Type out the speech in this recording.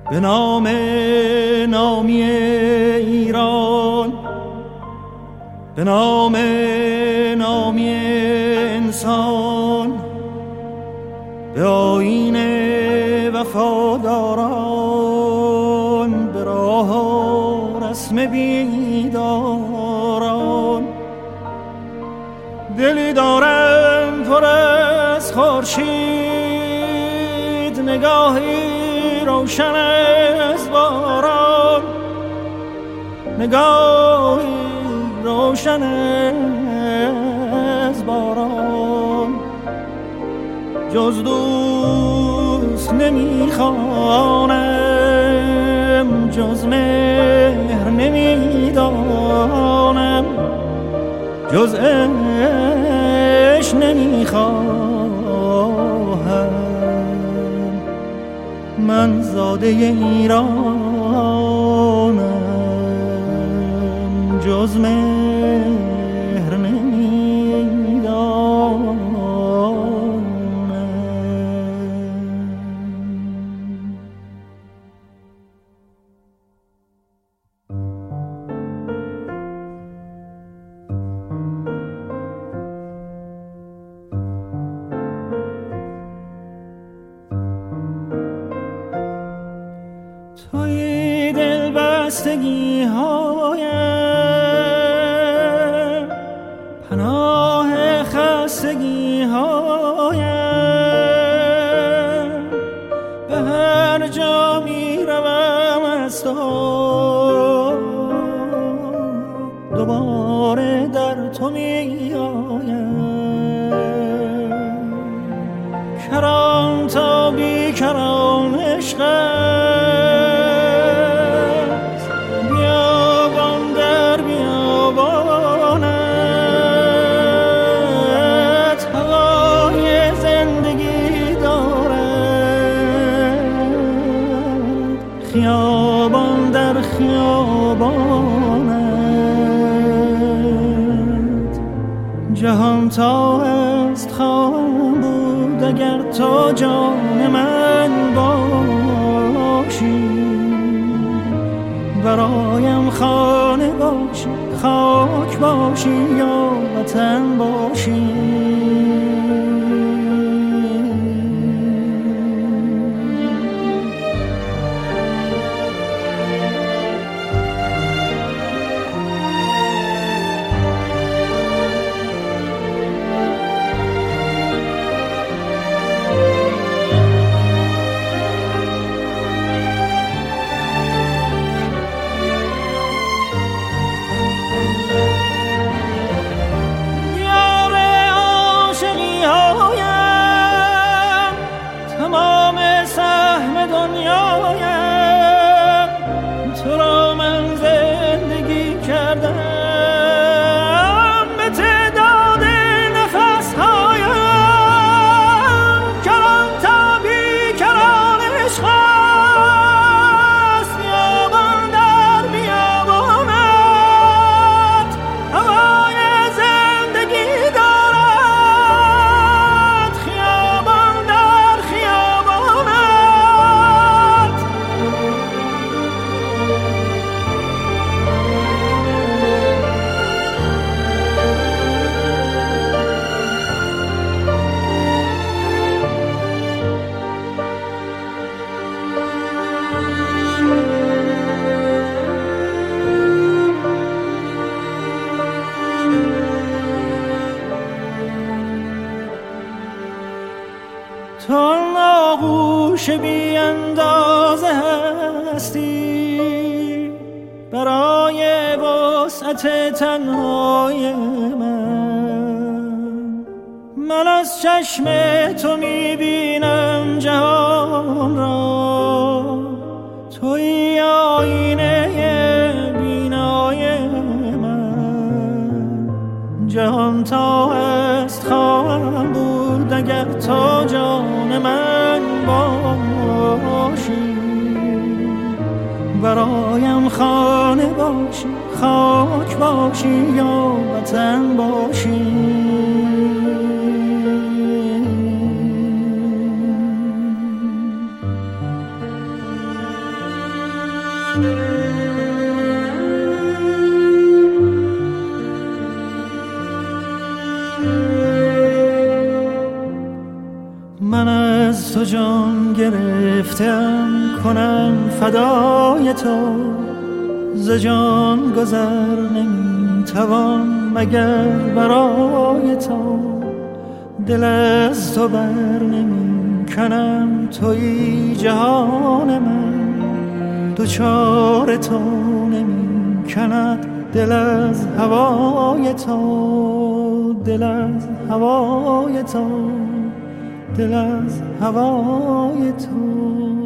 به نام نامی ایران، به نام نامی انسان، به آیین وفاداران، به راه و رسم بیداران. دلی دارم پر از خورشید، نگاهی روشن از باران، نگاهی روشن از باران. جز دوست نمیخوانم، جز مهر نمیدانم، جز عشق نمیخواهم. من زاده ایرانم، جز مهر نمیدانم. توی دل بستگی هایم، پناه خستگی هایم. به هر جا می روم از تو، دوباره در تو می آیم. کران تا بی کران عشق خیابان در خیابانت. جهان تا است خواهم بود اگر تو جان من باشی. برایم خانه باشی، خاک باشی یا وطن باشی. تو آغوش بی اندازه هستی برای وسعت تنهای من از چشم تو میبینم جهان را. توی آینه بینای من. جهان تا است خواهم بود اگر تو جان من باشی. برایم خانه باشی، خاک باشی یا وطن باشی. جان گرفتم کنم فدای تو، ز جان گذر نمیتوان مگر برای تو. دل از تو بر نمی کنم تویی جهان من، دوچار تو نمی کند دل از هوای تو، دل از هوای تو، دل از هوای تو.